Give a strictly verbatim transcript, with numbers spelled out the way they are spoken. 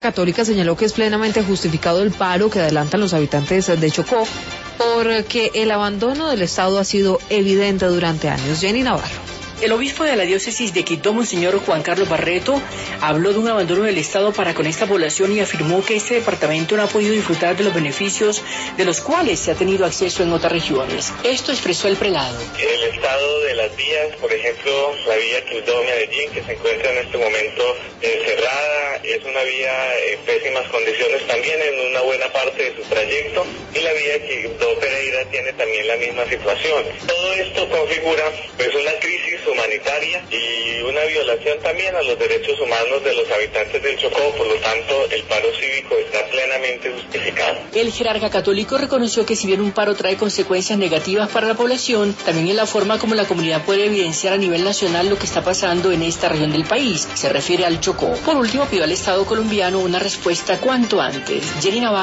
Católica señaló que es plenamente justificado el paro que adelantan los habitantes de Chocó, porque el abandono del Estado ha sido evidente durante años. Jenny Navarro. El obispo de la diócesis de Quito, Monseñor Juan Carlos Barreto, habló de un abandono del Estado para con esta población y afirmó que este departamento no ha podido disfrutar de los beneficios de los cuales se ha tenido acceso en otras regiones. Esto expresó el prelado. El estado de las vías, por ejemplo, la vía Quibdó-Medellín, que se encuentra en este momento eh, cerrada, es una vía en pésimas condiciones también en una buena parte de su trayecto, y la vía Quibdó-Pereira tiene también la misma situación. Todo esto configura pues una crisis humanitaria y una violación también a los derechos humanos de los habitantes del Chocó, por lo tanto el paro cívico está plenamente justificado. El jerarca católico reconoció que si bien un paro trae consecuencias negativas para la población, también es la forma como la comunidad puede evidenciar a nivel nacional lo que está pasando en esta región del país, se refiere al Chocó. Por último, pidió al Estado colombiano una respuesta cuanto antes. Jenny Navarro.